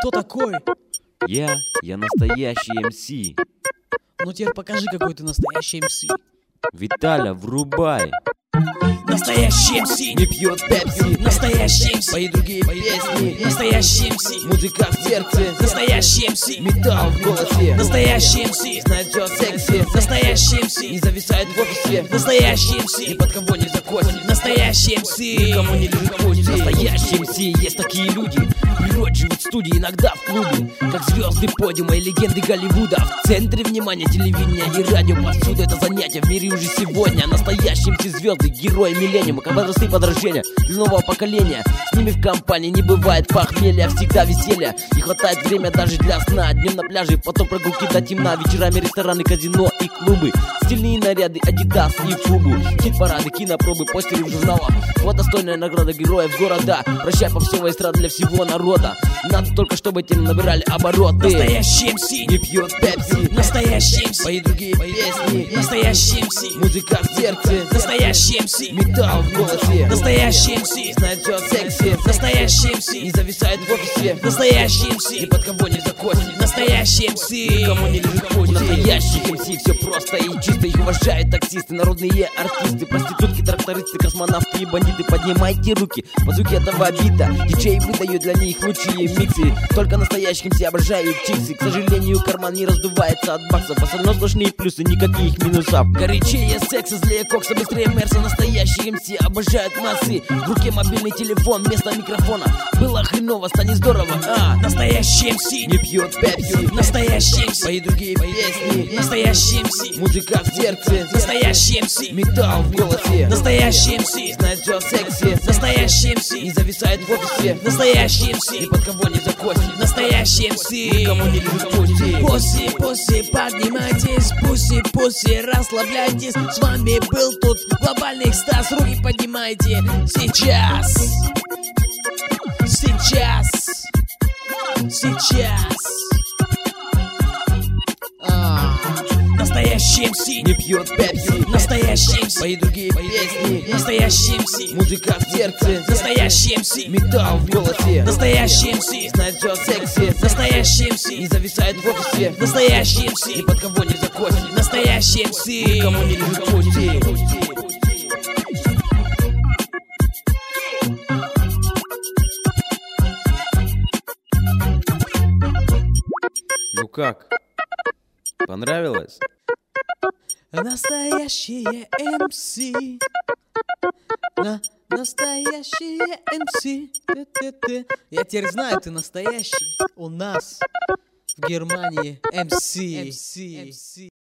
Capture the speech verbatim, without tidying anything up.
кто такой? Я, я настоящий эм си. Ну теперь покажи, какой ты настоящий эм си. Виталя, врубай. Настоящий эм си не пьет пепси, настоящий эм си, поет другие песни, настоящий эм си, музыка в сердце, настоящий эм си, металл в голосе, настоящий эм си, знает все о сексе, настоящий эм си, не зависает в офисе, настоящий эм ни си, под кого не закосит, настоящий эм си, никому не лежит путь. Настоящий эм си, есть такие люди. Природа живут в студии, иногда в клубе, как звезды подиума и легенды Голливуда. В центре внимания телевидения и радио повсюду. Это занятие в мире уже сегодня. Настоящие эм си звезды, герои миллениума, как возрасты подражения для нового поколения. С ними в компании не бывает похмелья, всегда веселья. Не хватает время даже для сна. Днем на пляже, потом прогулки до темна. Вечерами рестораны, казино и клубы. Стильные наряды, Адидас и Фубу. Хит-парады, кинопробы, постеры в журналах. Вот достойная награда героев города. Прощай попсовая эстрада для всего народа. Надо только, чтобы те набирали обороты. настоящий эм си, Не пьет пепси, настоящий эм си, поет другие песни, настоящий эм си, музыка в сердце, настоящий эм си, металл в голосе, настоящий эм си, знает все о сексе, настоящий эм си, не зависает в офисе, настоящий эм ни си, под кого не закосит, настоящий эм си, никому не лежит путь. У настоящих эм си все просто и чисто. Их уважают таксисты, народные артисты, проститутки, трактористы, космонавты и бандиты. Поднимайте руки по звуке этого бита. Диджей выдает для них лучшие миксы. Только настоящих эм си обожают чиксы. К сожалению, карман не раздувается от баксов. Остальное сплошные плюсы, никаких минусов. Горячее секса, злее кокса, быстрее мерса. Настоящие эм си обожают массы. В руке мобильный телефон вместо микрофона. Было хреново, станет здорово, а настоящий эм си, Не пьет пепси, настоящий эм си, поет другие песни, настоящий эм си, музыка в сердце, настоящий эм си, металл в голосе, настоящий эм си, знает все о сексе, настоящий эм си, не зависает в офисе, настоящий эм ни си, под кого не закосит, настоящий эм си. никому не лежит путь. Пуси, пуси, поднимайтесь, пуси, пуси, расслабляйтесь. С вами был тут глобальный экстаз, руки поднимайте. Сейчас, сейчас, сейчас. А, Настоящий эм си, Не пьет пепси, настоящий эм си, поет другие песни, настоящий эм си, музыка в сердце, настоящий эм си, металл в голосе, настоящий эм си, знает все о сексе, настоящий эм не си, зависает в офисе, настоящий эм ни си, под кого не закосит, настоящий эм си. никому не лежит путь. Ну как? Понравилось? Настоящие эм си, на настоящие эм си. Ты-ты-ты. Я теперь знаю, ты настоящий. У нас в Германии эм си.